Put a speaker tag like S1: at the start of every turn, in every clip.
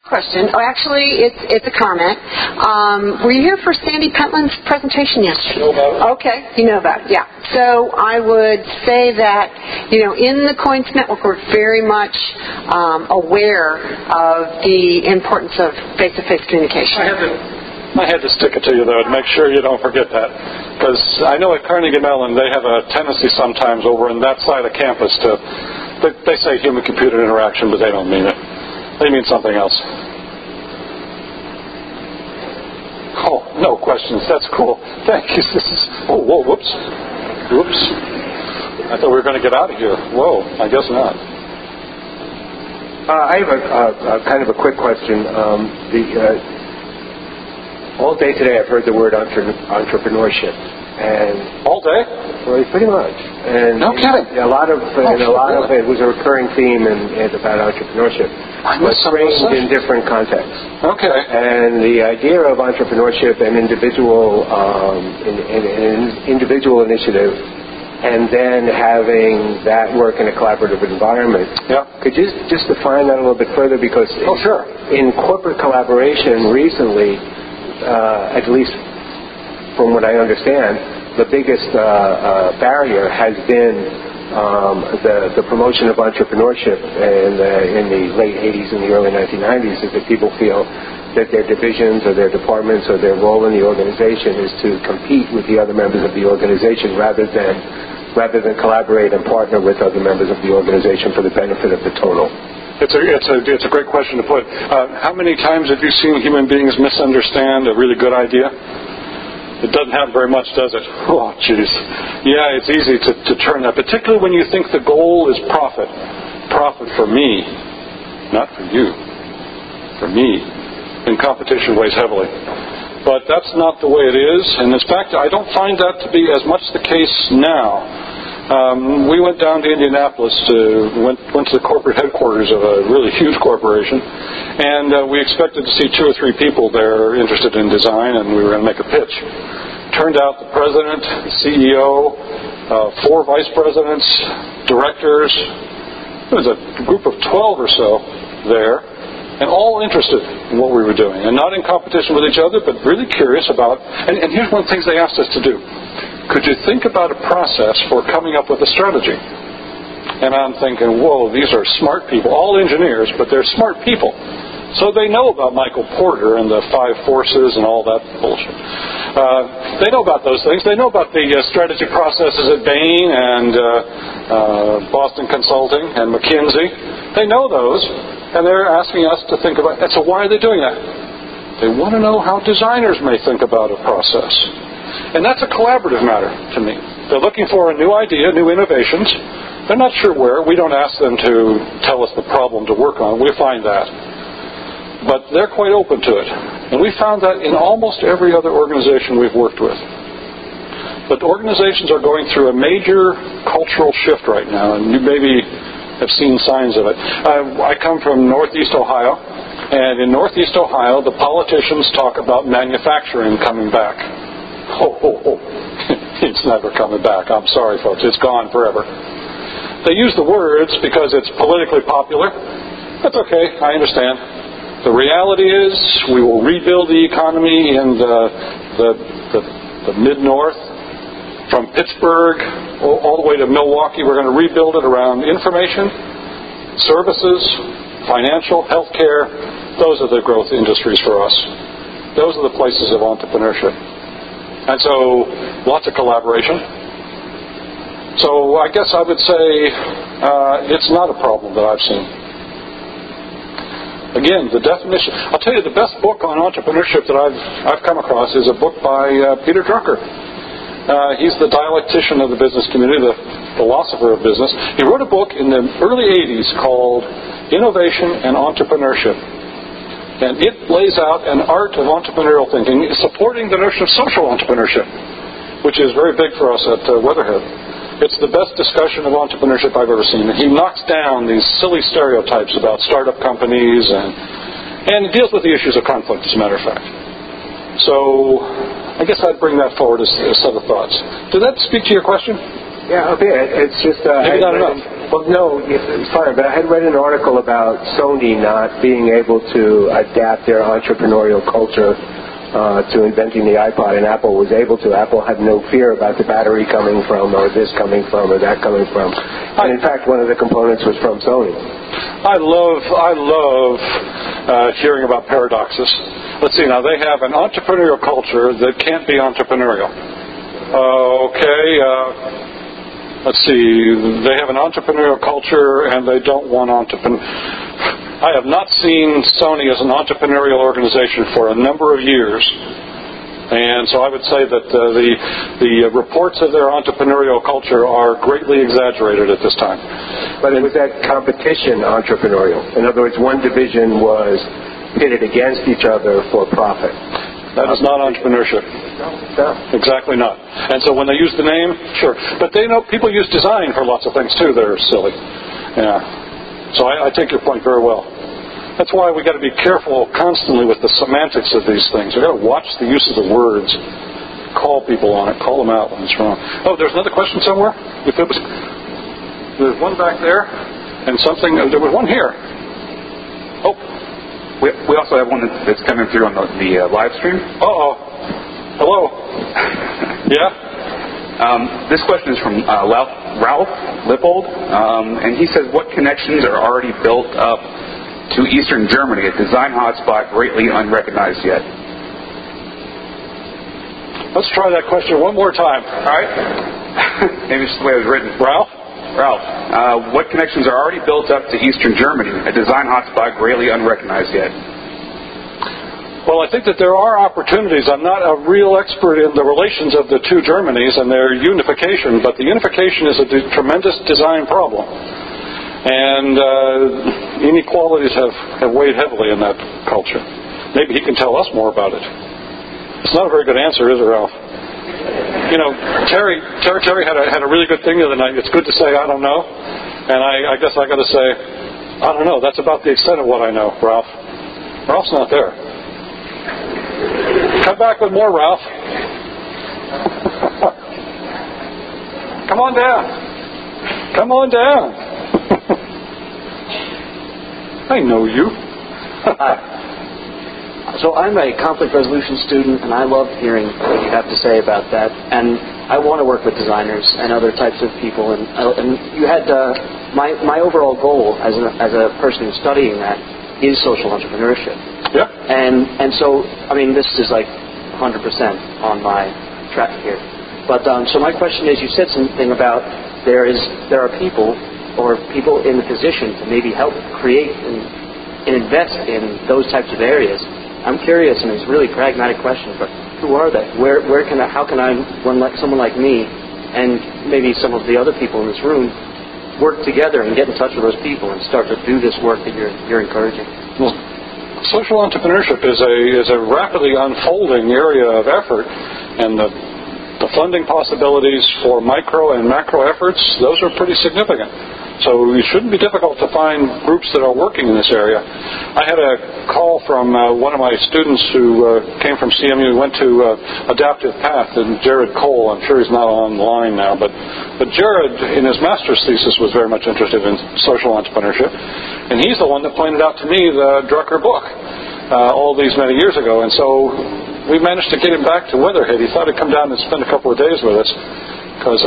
S1: Question. Oh, actually, it's a comment. Were you here for Sandy Pentland's presentation yesterday?
S2: I know about it.
S1: Okay, you know about it, yeah. So I would say that, in the COINS network, we're very much aware of the importance of face-to-face communication.
S2: I had to stick it to you, though, to make sure you don't forget that. Because I know at Carnegie Mellon, they have a tendency sometimes over in that side of campus they say human-computer interaction, but they don't mean it. They mean something else. Oh, no questions. That's cool. Thank you. Whoops. I thought we were going to get out of here. Whoa, I guess not.
S3: I have a kind of a quick question. All day today I've heard the word entrepreneurship. And
S2: all day?
S3: Well, pretty much. And
S2: no kidding.
S3: A lot of it was a recurring theme about entrepreneurship. But framed in different contexts.
S2: Okay.
S3: And the idea of entrepreneurship and individual initiative, and then having that work in a collaborative environment.
S2: Yeah.
S3: Could you just define that a little bit further? Because
S2: sure.
S3: In corporate collaboration recently, at least from what I understand, the biggest barrier has been the promotion of entrepreneurship in the late 80s and the early 1990s, is that people feel that their divisions or their departments or their role in the organization is to compete with the other members of the organization rather than collaborate and partner with other members of the organization for the benefit of the total.
S2: It's a great question to put. How many times have you seen human beings misunderstand a really good idea? It doesn't happen very much, does it? Oh, jeez. Yeah, it's easy to turn that, particularly when you think the goal is profit. Profit for me, not for you. For me. And competition weighs heavily. But that's not the way it is. And in fact, I don't find that to be as much the case now. We went down to Indianapolis, went to the corporate headquarters of a really huge corporation, and we expected to see 2 or 3 people there interested in design, and we were going to make a pitch. Turned out the president, the CEO, 4 vice presidents, directors. There was a group of 12 or so there, and all interested in what we were doing, and not in competition with each other, but really curious about. And here's one of the things they asked us to do. Could you think about a process for coming up with a strategy? And I'm thinking, whoa, these are smart people, all engineers, but they're smart people. So they know about Michael Porter and the 5 forces and all that bullshit. They know about those things. They know about the strategy processes at Bain and Boston Consulting and McKinsey. They know those, and they're asking us to think about. And so why are they doing that? They want to know how designers may think about a process. And that's a collaborative matter to me. They're looking for a new idea, new innovations. They're not sure where. We don't ask them to tell us the problem to work on. We find that. But they're quite open to it. And we found that in almost every other organization we've worked with. But organizations are going through a major cultural shift right now, and you maybe have seen signs of it. I come from Northeast Ohio, and in Northeast Ohio, the politicians talk about manufacturing coming back. It's never coming back. I'm sorry, folks. It's gone forever. They use the words because it's politically popular. That's okay. I understand. The reality is we will rebuild the economy in the mid-north. From Pittsburgh all the way to Milwaukee, we're going to rebuild it around information, services, financial, healthcare. Those are the growth industries for us. Those are the places of entrepreneurship. And so, lots of collaboration. So, I guess I would say it's not a problem that I've seen. Again, the definition. I'll tell you, the best book on entrepreneurship that I've come across is a book by Peter Drucker. He's the dialectician of the business community, the philosopher of business. He wrote a book in the early 80s called Innovation and Entrepreneurship. And it lays out an art of entrepreneurial thinking, supporting the notion of social entrepreneurship, which is very big for us at Weatherhead. It's the best discussion of entrepreneurship I've ever seen. He knocks down these silly stereotypes about startup companies and deals with the issues of conflict, as a matter of fact. So I guess I'd bring that forward as a set of thoughts. Did that speak to your question?
S3: Yeah, okay. It's just
S2: maybe not enough.
S3: Well, no, it's fine, but I had read an article about Sony not being able to adapt their entrepreneurial culture to inventing the iPod, and Apple was able to. Apple had no fear about the battery coming from, or this coming from, or that coming from. And in fact, one of the components was from Sony.
S2: I love hearing about paradoxes. Let's see, now they have an entrepreneurial culture that can't be entrepreneurial. Let's see, they have an entrepreneurial culture and they don't want I have not seen Sony as an entrepreneurial organization for a number of years. And so I would say that the reports of their entrepreneurial culture are greatly exaggerated at this time.
S3: But it was that competition entrepreneurial. In other words, one division was pitted against each other for profit.
S2: That is not entrepreneurship.
S3: No.
S2: Exactly not. And so when they use the name, sure. But they know people use design for lots of things too that are silly. Yeah. So I take your point very well. That's why we got to be careful constantly with the semantics of these things. We got to watch the use of the words. Call people on it. Call them out when it's wrong. Oh, there's another question somewhere. There's one back there, and there was one here. Oh,
S4: we also have one that's coming through on the live stream.
S2: Hello. Yeah.
S4: This question is from Ralph Lippold, and he says, what connections are already built up to Eastern Germany, a design hotspot greatly unrecognized yet?
S2: Let's try that question one more time.
S4: All right. Maybe it's just the way it was written.
S2: Ralph,
S4: what connections are already built up to Eastern Germany, a design hotspot greatly unrecognized yet?
S2: well, I think that there are opportunities. I'm not a real expert in the relations of the two Germanys and their unification, but the unification is a tremendous design problem. And inequalities have weighed heavily in that culture. Maybe he can tell us more about it. It's not a very good answer, is it, Ralph? You know, Terry had a really good thing the other night. It's good to say, I don't know. And I guess I got to say, I don't know. That's about the extent of what I know, Ralph. Ralph's not there. Come back with more, Ralph. Come on down. Come on down. I know you.
S5: Hi. So I'm a conflict resolution student, and I love hearing what you have to say about that. And I want to work with designers and other types of people. And you had my overall goal as a person who's studying that is social entrepreneurship.
S2: Yeah.
S5: And so, I mean, this is like 100% on my track here. But so my question is, you said something about there are people in the position to maybe help create and invest in those types of areas. I'm curious, and it's a really pragmatic question, but who are they? How can someone like me and maybe some of the other people in this room work together and get in touch with those people and start to do this work that you're encouraging?
S2: Well, social entrepreneurship is a rapidly unfolding area of effort, and the funding possibilities for micro and macro efforts, those are pretty significant. So it shouldn't be difficult to find groups that are working in this area. I had a call from one of my students who came from CMU, went to Adaptive Path, and Jared Cole. I'm sure he's not on the line now, but Jared, in his master's thesis, was very much interested in social entrepreneurship, and he's the one that pointed out to me the Drucker book all these many years ago, and so we managed to get him back to Weatherhead. He thought he'd come down and spend a couple of days with us, because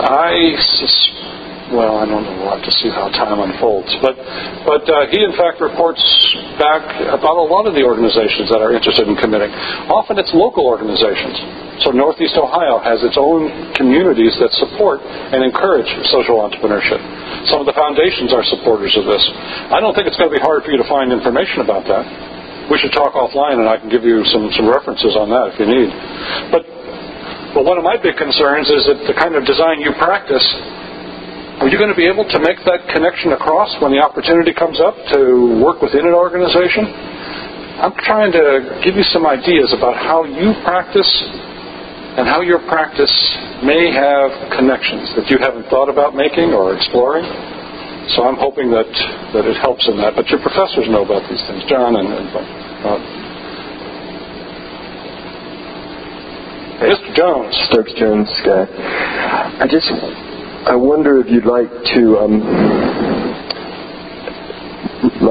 S2: I don't know. We'll have to see how time unfolds. But he, in fact, reports back about a lot of the organizations that are interested in committing. Often it's local organizations. So Northeast Ohio has its own communities that support and encourage social entrepreneurship. Some of the foundations are supporters of this. I don't think it's going to be hard for you to find information about that. We should talk offline, and I can give you some references on that if you need. But one of my big concerns is that the kind of design you practice, are you going to be able to make that connection across when the opportunity comes up to work within an organization? I'm trying to give you some ideas about how you practice and how your practice may have connections that you haven't thought about making or exploring. So I'm hoping that it helps in that. But your professors know about these things, John and Mr. Jones.
S6: Stokes Jones, Scott. I wonder if you'd like to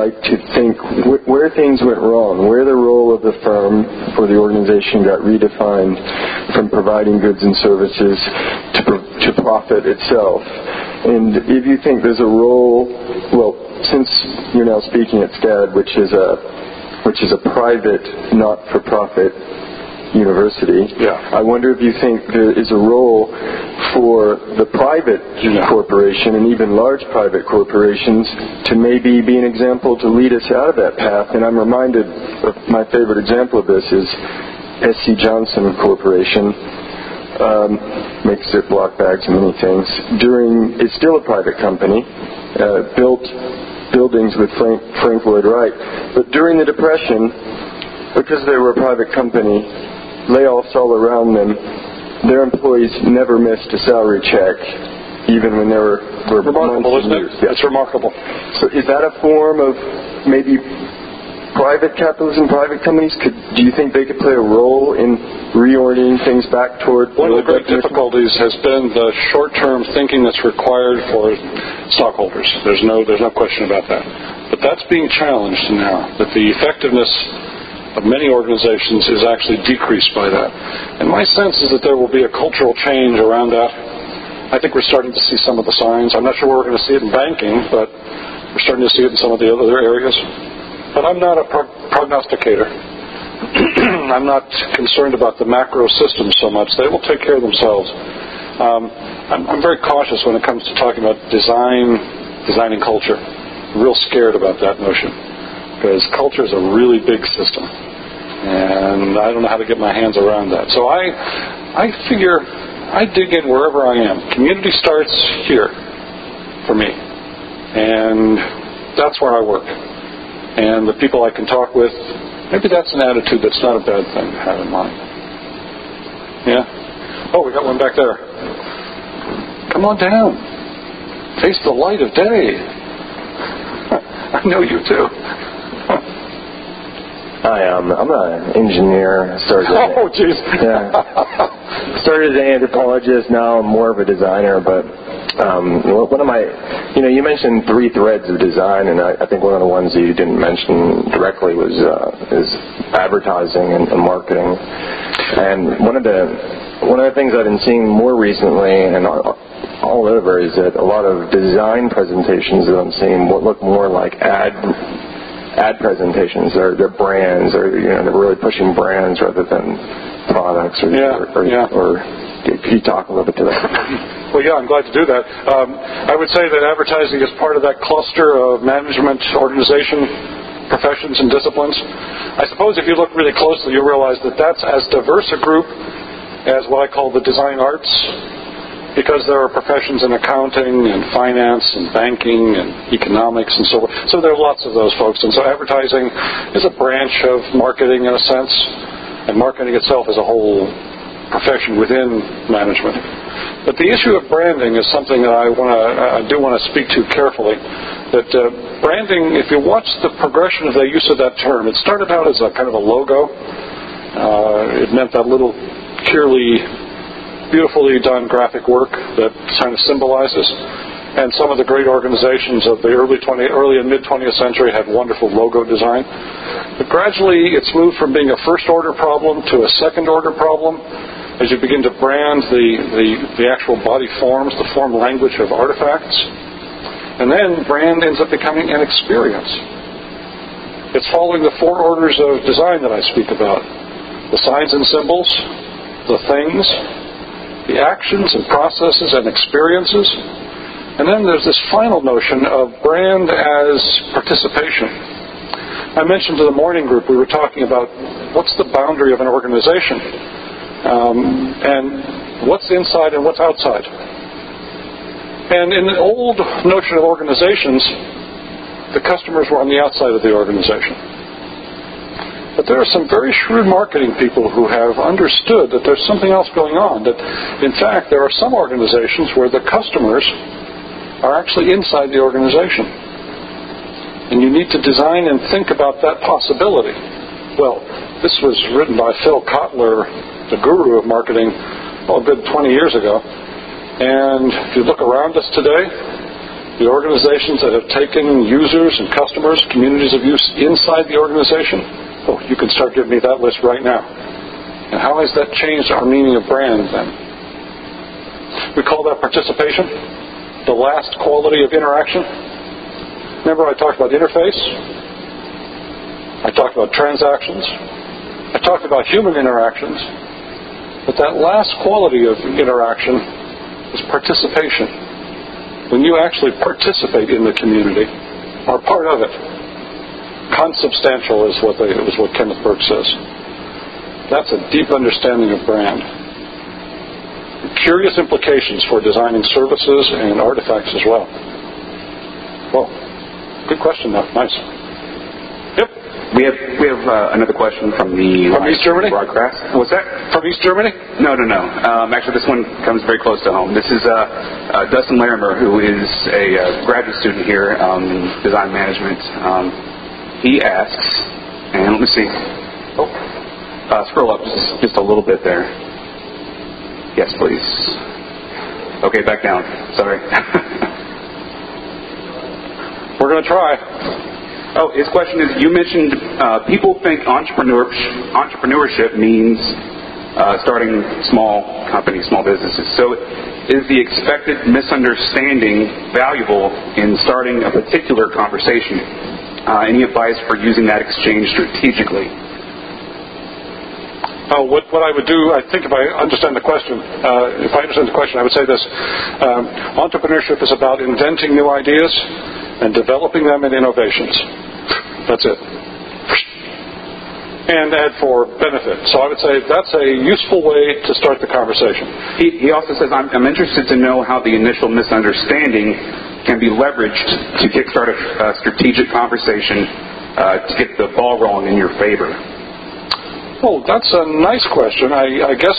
S6: like to think where things went wrong, where the role of the firm or the organization got redefined from providing goods and services to profit itself. And if you think there's a role, well, since you're now speaking at SCAD, which is a private, not-for-profit university, I wonder if you think there is a role for the private corporation and even large private corporations to maybe be an example to lead us out of that path. And I'm reminded of my favorite example of this is S.C. Johnson Corporation. Makes Ziploc bags and many things. It's still a private company, built buildings with Frank Lloyd Wright. But during the Depression, because they were a private company, layoffs all around them, their employees never missed a salary check, even when there were
S2: remarkable, isn't it?
S6: Yes.
S2: It's remarkable.
S6: So is that a form of maybe private capitalism, private companies? Do you think they could play a role in reorienting things back toward...
S2: One of the great difficulties has been the short-term thinking that's required for stockholders. There's no question about that. But that's being challenged now, that the effectiveness of many organizations is actually decreased by that. And my sense is that there will be a cultural change around that. I think we're starting to see some of the signs. I'm not sure where we're going to see it in banking, but we're starting to see it in some of the other areas. But I'm not a prognosticator. I'm not concerned about the macro systems so much. They will take care of themselves. I'm very cautious when it comes to talking about designing culture. I'm real scared about that notion, because culture is a really big system, and I don't know how to get my hands around that. So I figure I dig in wherever I am. Community starts here for me, and that's where I work. And the people I can talk with, maybe that's an attitude that's not a bad thing to have in mind. Yeah? Oh, we got one back there. Come on down. Face the light of day. I know you too.
S7: Hi, I'm an engineer.
S2: Oh, jeez.
S7: Started as an anthropologist. Now I'm more of a designer. But one of my, you mentioned 3 threads of design, and I think one of the ones that you didn't mention directly is advertising and marketing. And one of the things I've been seeing more recently, and all over, is that a lot of design presentations that I'm seeing look more like ad presentations. They're brands, or they're really pushing brands rather than products. Or could you talk a little bit to that?
S2: Well, yeah, I'm glad to do that. I would say that advertising is part of that cluster of management, organization, professions, and disciplines. I suppose if you look really closely, you'll realize that that's as diverse a group as what I call the design arts, because there are professions in accounting and finance and banking and economics and so forth. So there are lots of those folks. And so advertising is a branch of marketing in a sense, and marketing itself is a whole profession within management. But the issue of branding is something that I do want to speak to carefully. That branding, if you watch the progression of the use of that term, it started out as a kind of a logo. It meant that little beautifully done graphic work that kind of symbolizes. And some of the great organizations of the early and mid-20th century had wonderful logo design. But gradually it's moved from being a first-order problem to a second-order problem as you begin to brand the actual body forms, the form language of artifacts. And then brand ends up becoming an experience. It's following the 4 orders of design that I speak about. The signs and symbols, the things, the actions and processes and experiences. And then there's this final notion of brand as participation. I mentioned to the morning group, we were talking about what's the boundary of an organization, and what's inside and what's outside. And in the old notion of organizations, the customers were on the outside of the organization. But there are some very shrewd marketing people who have understood that there's something else going on. That, in fact, there are some organizations where the customers are actually inside the organization. And you need to design and think about that possibility. Well, this was written by Phil Kotler, the guru of marketing, a good 20 years ago. And if you look around us today, the organizations that have taken users and customers, communities of use inside the organization, oh, you can start giving me that list right now. And how has that changed our meaning of brand then? We call that participation, the last quality of interaction. Remember I talked about interface? I talked about transactions. I talked about human interactions. But that last quality of interaction is participation. When you actually participate in the community, are part of it. Consubstantial is what Kenneth Burke says. That's a deep understanding of brand. Curious implications for designing services and artifacts as well. Well, good question though. Nice. Yep.
S4: We have another question from
S2: East Germany?
S4: Broadcast. What's that?
S2: From East Germany?
S4: No. Actually, this one comes very close to home. This is Dustin Larimer, who is a graduate student here in design management. He asks, and let me see. Scroll up just a little bit there. Yes, please. Okay, back down. Sorry.
S2: We're going to try.
S4: Oh, his question is, you mentioned people think entrepreneurship means starting small companies, small businesses. So is the expected misunderstanding valuable in starting a particular conversation? Any advice for using that exchange strategically?
S2: What I would do, I think if I understand the question, I would say this. Entrepreneurship is about inventing new ideas and developing them in innovations. That's it. And add for benefit. So I would say that's a useful way to start the conversation.
S4: He also says, I'm interested to know how the initial misunderstanding can be leveraged to kickstart a strategic conversation to get the ball rolling in your favor.
S2: Oh, that's a nice question. I guess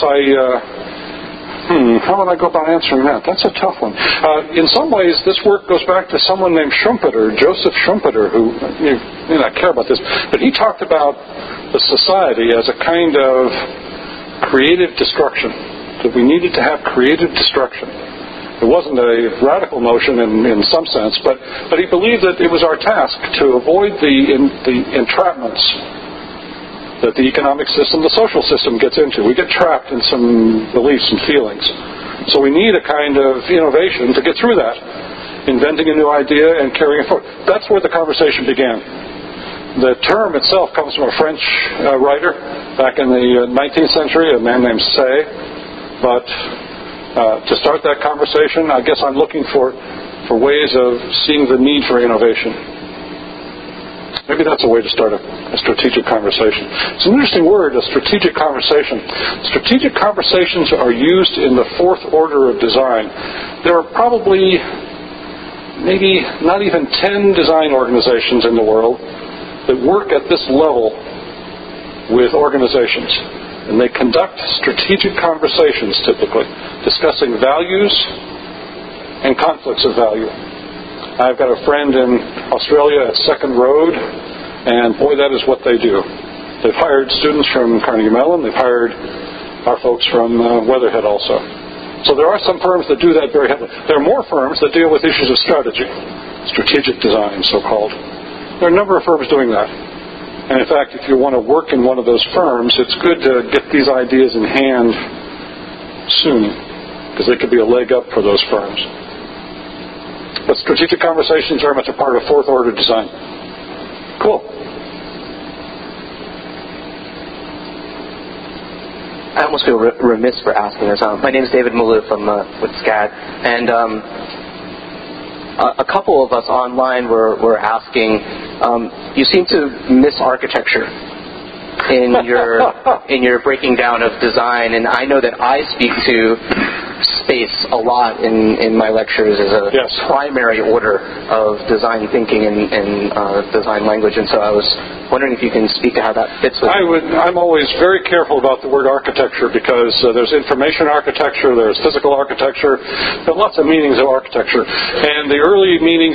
S2: how would I go about answering that? That's a tough one. In some ways, this work goes back to someone named Schumpeter, Joseph Schumpeter, who, you may not care about this, but he talked about the society as a kind of creative destruction, that we needed to have creative destruction. It wasn't a radical notion in some sense, but he believed that it was our task to avoid the entrapments that the economic system, the social system gets into. We get trapped in some beliefs and feelings. So we need a kind of innovation to get through that, inventing a new idea and carrying it forward. That's where the conversation began. The term itself comes from a French writer back in the 19th century, a man named Say. But to start that conversation, I guess I'm looking for ways of seeing the need for innovation. Maybe that's a way to start a strategic conversation. It's an interesting word, a strategic conversation. Strategic conversations are used in the fourth order of design. There are probably maybe not even 10 design organizations in the world that work at this level with organizations. And they conduct strategic conversations typically, discussing values and conflicts of value. I've got a friend in Australia at Second Road, and boy, that is what they do. They've hired students from Carnegie Mellon. They've hired our folks from Weatherhead also. So there are some firms that do that very heavily. There are more firms that deal with issues of strategy, strategic design, so-called. There are a number of firms doing that. And in fact, if you want to work in one of those firms, it's good to get these ideas in hand soon, because they could be a leg up for those firms. But strategic conversations are very much a part of fourth order design. Cool.
S5: I almost feel remiss for asking this. My name is David Malou with SCAD, and a couple of us online were asking, you seem to miss architecture in your breaking down of design, and I know that I speak to space a lot in my lectures as a primary order of design thinking and design language, and so I was wondering if you can speak to how that fits with
S2: I'm always very careful about the word architecture because there's information architecture, there's physical architecture, there are lots of meanings of architecture, and the early meanings.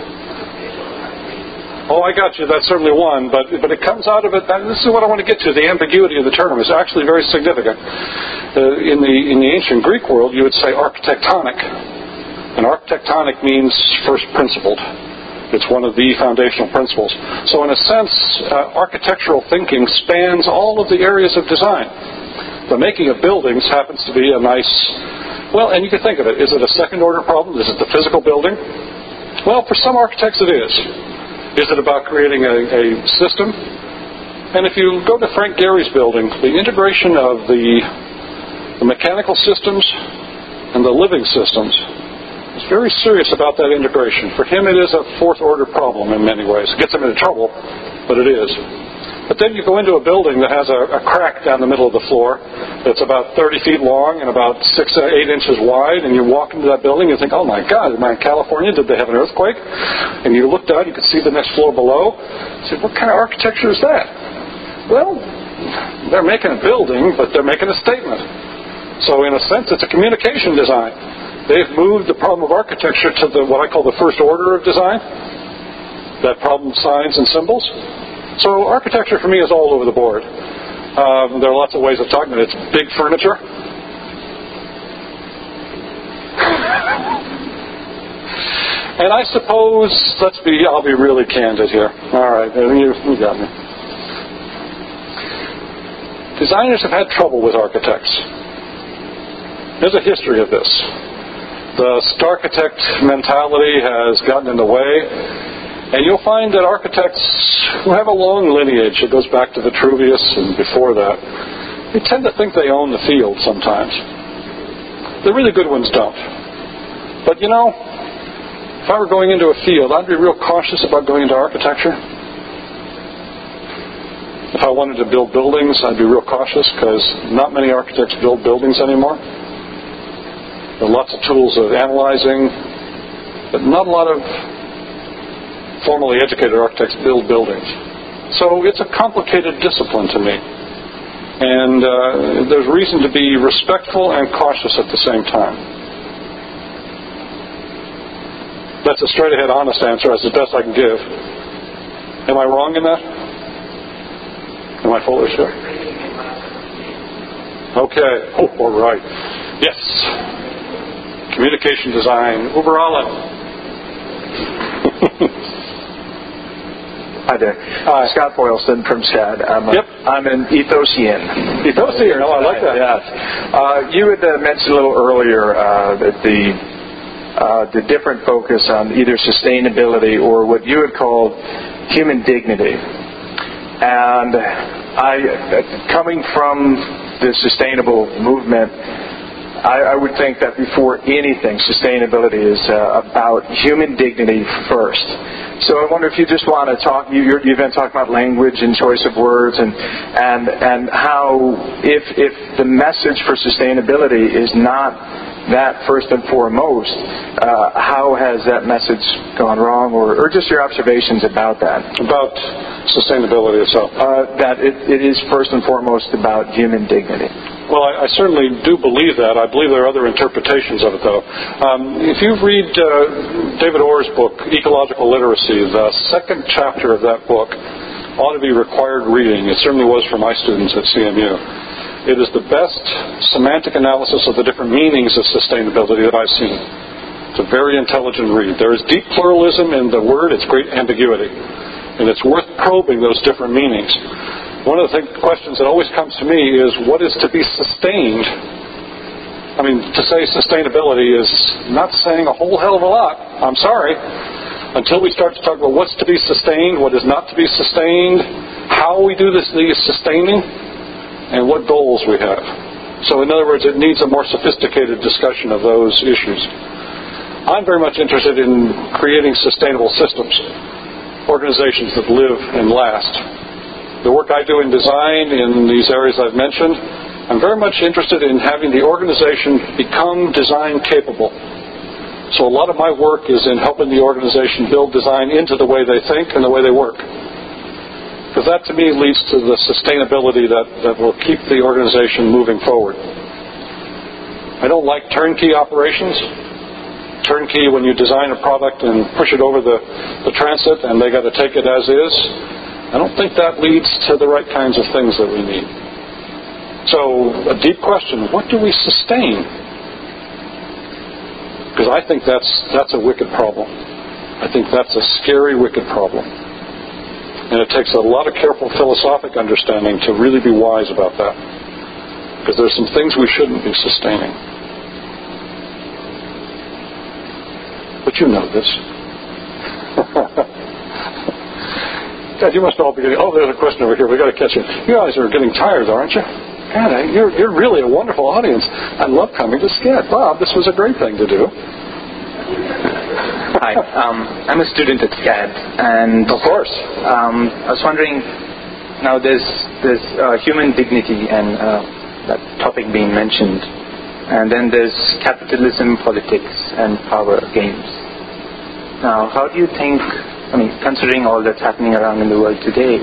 S2: Oh, I got you. That's certainly one, but it comes out of it. This is what I want to get to. The ambiguity of the term is actually very significant. In the ancient Greek world, you would say architectonic, And architectonic means first principled. It's one of the foundational principles. So in a sense, architectural thinking spans all of the areas of design. The making of buildings happens to be a nice, well, and you can think of it. Is it a second-order problem? Is it the physical building? Well, for some architects it is. Is it about creating a system? And if you go to Frank Gehry's building, the integration of the mechanical systems and the living systems is very serious about that integration. For him, it is a fourth-order problem in many ways. It gets him into trouble, but it is. But then you go into a building that has a crack down the middle of the floor that's about 30 feet long and about 6 or 8 inches wide, and you walk into that building and you think, oh my God, am I in California? Did they have an earthquake? And you look down, you can see the next floor below. You say, what kind of architecture is that? Well, they're making a building, but they're making a statement. So in a sense, it's a communication design. They've moved the problem of architecture to what I call the first order of design, that problem of signs and symbols. So architecture for me is all over the board. There are lots of ways of talking about it. It's big furniture. And I suppose, I'll be really candid here. All right, you got me. Designers have had trouble with architects. There's a history of this. The starchitect mentality has gotten in the way. And you'll find that architects who have a long lineage, it goes back to Vitruvius and before that, they tend to think they own the field sometimes. The really good ones don't. But if I were going into a field, I'd be real cautious about going into architecture. If I wanted to build buildings, I'd be real cautious because not many architects build buildings anymore. There are lots of tools of analyzing, but not a lot of formally educated architects build buildings. So it's a complicated discipline to me. And there's reason to be respectful and cautious at the same time. That's a straight-ahead, honest answer. That's the best I can give. Am I wrong in that? Am I full of shit? Okay. Oh, all right. Yes. Communication design. Uber alle.
S8: Hi there. Scott Boylston from SCAD. I'm an Ethosian.
S2: Ethosian, I like that.
S8: Yes. You had mentioned a little earlier that the different focus on either sustainability or what you had called human dignity. And coming from the sustainable movement, I would think that before anything, sustainability is about human dignity first. So I wonder if you just want to talk. You've been talking about language and choice of words, and how if the message for sustainability is not that first and foremost, how has that message gone wrong, or just your observations about that?
S2: About sustainability itself.
S8: That it is first and foremost about human dignity.
S2: Well, I certainly do believe that. I believe there are other interpretations of it, though. If you read David Orr's book, Ecological Literacy, the second chapter of that book ought to be required reading. It certainly was for my students at CMU. It is the best semantic analysis of the different meanings of sustainability that I've seen. It's a very intelligent read. There is deep pluralism in the word. It's great ambiguity. And it's worth probing those different meanings. One of the questions that always comes to me is, what is to be sustained? I mean, to say sustainability is not saying a whole hell of a lot. I'm sorry. Until we start to talk about what's to be sustained, what is not to be sustained, how we do these sustaining, and what goals we have. So in other words, it needs a more sophisticated discussion of those issues. I'm very much interested in creating sustainable systems, organizations that live and last. The work I do in design in these areas I've mentioned, I'm very much interested in having the organization become design capable. So a lot of my work is in helping the organization build design into the way they think and the way they work. Because that to me leads to the sustainability that will keep the organization moving forward. I don't like turnkey operations. Turnkey when you design a product and push it over the transit and they got to take it as is. I don't think that leads to the right kinds of things that we need. So, a deep question, what do we sustain? Because I think that's a wicked problem. I think that's a scary, wicked problem. And it takes a lot of careful philosophic understanding to really be wise about that. Because there's some things we shouldn't be sustaining. But you know this. God, you must all be getting... Oh, there's a question over here. We've got to catch you. You guys are getting tired, aren't you? God, you're really a wonderful audience. I love coming to SCAD. Bob, this was a great thing to do.
S9: Hi, I'm a student at SCAD, and
S2: of course,
S9: I was wondering. Now, there's human dignity and that topic being mentioned, and then there's capitalism, politics, and power games. Now, how do you think? I mean, considering all that's happening around in the world today,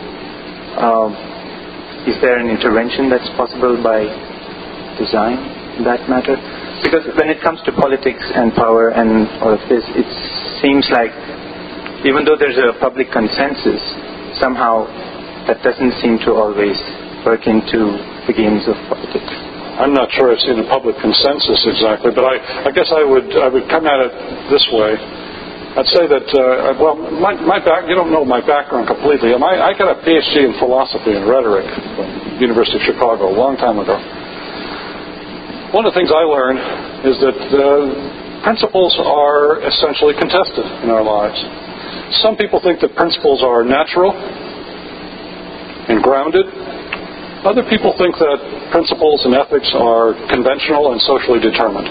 S9: is there an intervention that's possible by design in that matter? Because when it comes to politics and power and all of this, it seems like even though there's a public consensus, somehow that doesn't seem to always work into the games of politics.
S2: I'm not sure I've seen a public consensus exactly, but I guess I would come at it this way. I'd say that, you don't know my background completely. I got a PhD in philosophy and rhetoric from the University of Chicago a long time ago. One of the things I learned is that principles are essentially contested in our lives. Some people think that principles are natural and grounded. Other people think that principles and ethics are conventional and socially determined.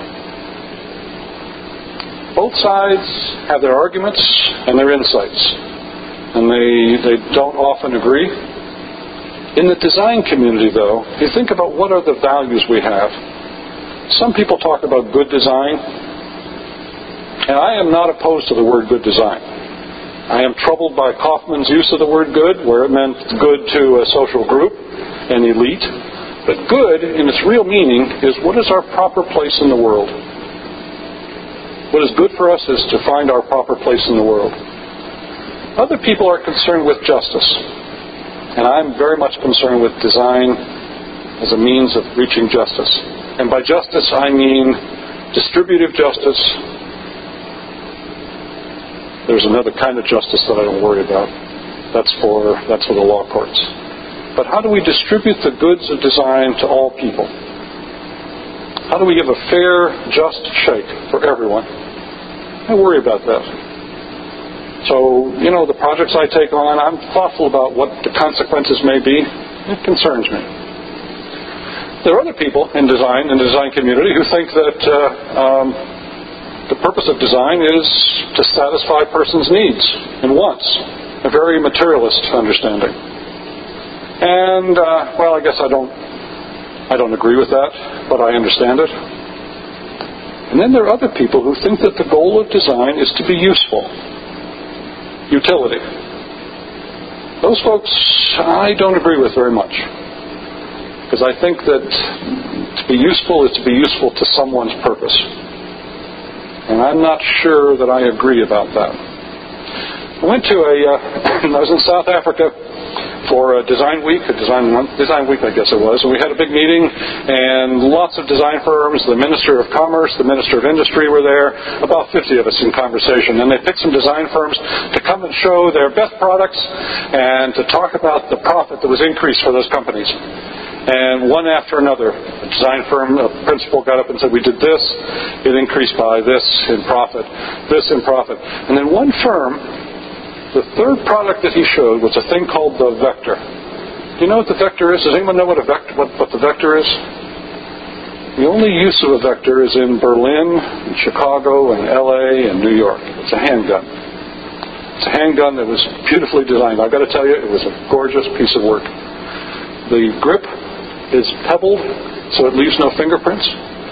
S2: Both sides have their arguments and their insights, and they don't often agree. In the design community, though, if you think about what are the values we have. Some people talk about good design, and I am not opposed to the word good design. I am troubled by Kaufman's use of the word good, where it meant good to a social group, an elite. But good, in its real meaning, is what is our proper place in the world. What is good for us is to find our proper place in the world. Other people are concerned with justice, and I'm very much concerned with design as a means of reaching justice. And by justice, I mean distributive justice. There's another kind of justice that I don't worry about. That's for the law courts. But how do we distribute the goods of design to all people? How do we give a fair, just shake for everyone? I worry about that. So, the projects I take on, I'm thoughtful about what the consequences may be. It concerns me. There are other people in the design community, who think that the purpose of design is to satisfy persons' needs and wants, a very materialist understanding. And I guess I don't agree with that, but I understand it. And then there are other people who think that the goal of design is to be useful, utility. Those folks I don't agree with very much. Because I think that to be useful is to be useful to someone's purpose. And I'm not sure that I agree about that. I was in South Africa for a design week, I guess it was, and we had a big meeting, and lots of design firms, the Minister of Commerce, the Minister of Industry were there, about 50 of us in conversation, and they picked some design firms to come and show their best products and to talk about the profit that was increased for those companies. And one after another, a design firm, a principal got up and said, we did this, it increased by this in profit, And then one firm, the third product that he showed was a thing called the Vector. Do you know what the Vector is? Does anyone know what the Vector is? The only use of a Vector is in Berlin, and Chicago, and LA, and New York. It's a handgun. It's a handgun that was beautifully designed. I've got to tell you, it was a gorgeous piece of work. The grip is pebbled, so it leaves no fingerprints.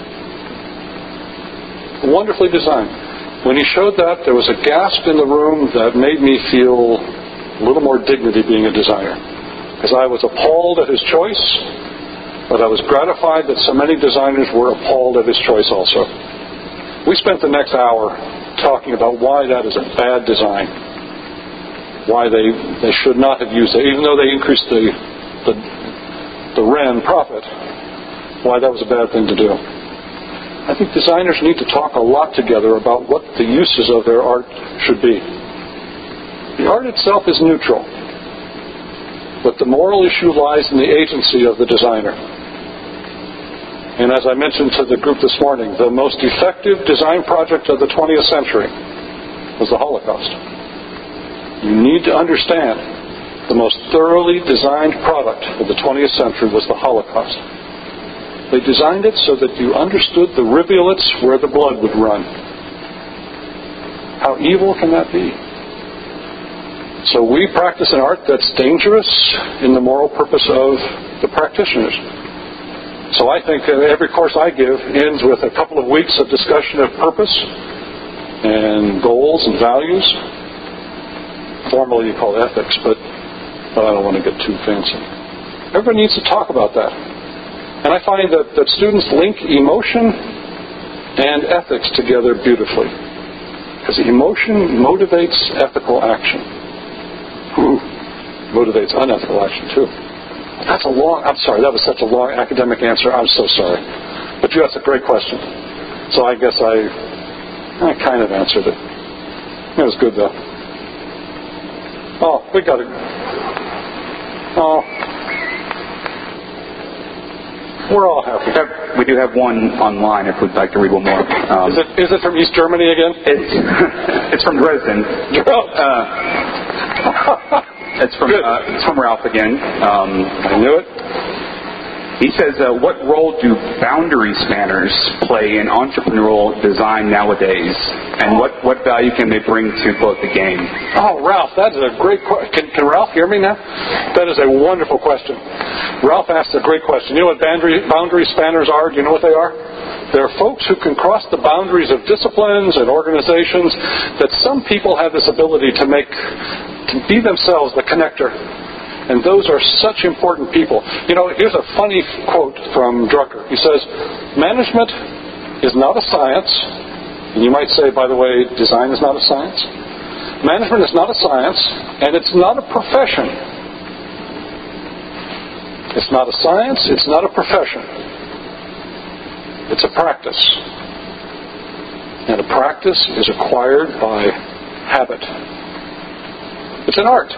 S2: Wonderfully designed. When he showed that, there was a gasp in the room that made me feel a little more dignity being a designer. Because I was appalled at his choice, but I was gratified that so many designers were appalled at his choice also. We spent the next hour talking about why that is a bad design. Why they should not have used it, even though they increased the REN profit, why that was a bad thing to do. I think designers need to talk a lot together about what the uses of their art should be. The art itself is neutral, but the moral issue lies in the agency of the designer. And as I mentioned to the group this morning, the most effective design project of the 20th century was the Holocaust. You need to understand the most thoroughly designed product of the 20th century was the Holocaust. They designed it so that you understood the rivulets where the blood would run. How evil can that be? So we practice an art that's dangerous in the moral purpose of the practitioners. So I think every course I give ends with a couple of weeks of discussion of purpose and goals and values. Formally you call it ethics, but I don't want to get too fancy. Everybody needs to talk about that. And I find that students link emotion and ethics together beautifully. Because emotion motivates ethical action. Motivates unethical action too. I'm sorry, that was such a long academic answer. I'm so sorry. But you asked a great question. So I guess I kind of answered it. It was good though. Oh, we got it. Oh. We're all happy.
S4: We do have one online if we'd like to read one more.
S2: Is it from East Germany again?
S4: It's from Dresden. It's from Ralph again.
S2: I knew it.
S4: He says, what role do boundary spanners play in entrepreneurial design nowadays? And what value can they bring to both the game?
S2: Oh, Ralph, that is a great question. Can Ralph hear me now? That is a wonderful question. Ralph asked a great question. You know what boundary spanners are? Do you know what they are? They're folks who can cross the boundaries of disciplines and organizations that some people have this ability to be themselves the connector. And those are such important people. You know, here's a funny quote from Drucker. He says, management is not a science. And you might say, by the way, design is not a science. Management is not a science, and it's not a profession. It's not a science, it's not a profession. It's a practice. And a practice is acquired by habit. It's an art.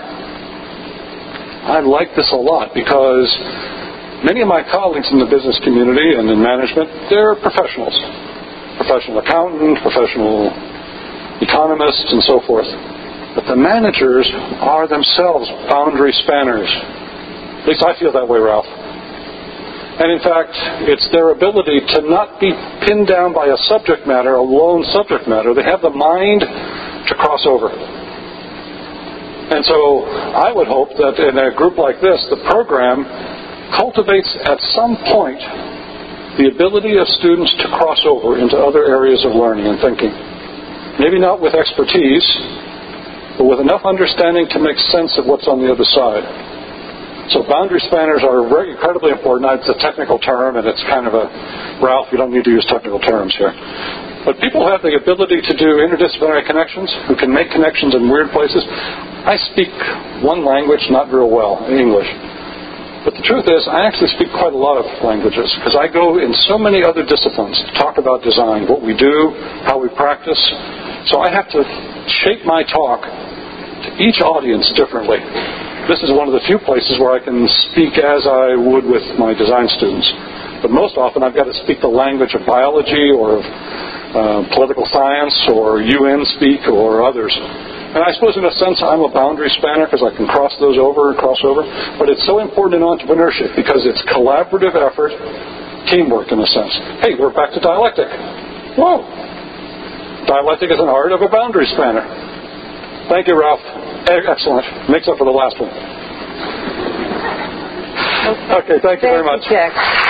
S2: I like this a lot because many of my colleagues in the business community and in management, they're professionals. Professional accountants, professional economists, and so forth. But the managers are themselves boundary spanners. At least I feel that way, Ralph. And in fact, it's their ability to not be pinned down by a subject matter, a lone subject matter. They have the mind to cross over. And so I would hope that in a group like this, the program cultivates at some point the ability of students to cross over into other areas of learning and thinking. Maybe not with expertise, but with enough understanding to make sense of what's on the other side. So boundary spanners are very incredibly important. It's a technical term, and it's kind of Ralph, you don't need to use technical terms here. But people have the ability to do interdisciplinary connections, who can make connections in weird places. I speak one language not real well, English. But the truth is, I actually speak quite a lot of languages, because I go in so many other disciplines to talk about design, what we do, how we practice. So I have to shape my talk to each audience differently. This is one of the few places where I can speak as I would with my design students. But most often I've got to speak the language of biology or of political science or UN speak or others. And I suppose in a sense I'm a boundary spanner because I can cross over. But it's so important in entrepreneurship because it's collaborative effort, teamwork in a sense. Hey, we're back to dialectic. Whoa! Dialectic is an art of a boundary spanner. Thank you, Ralph. Excellent. Makes up for the last one. Okay, thank you very much.
S1: Jack.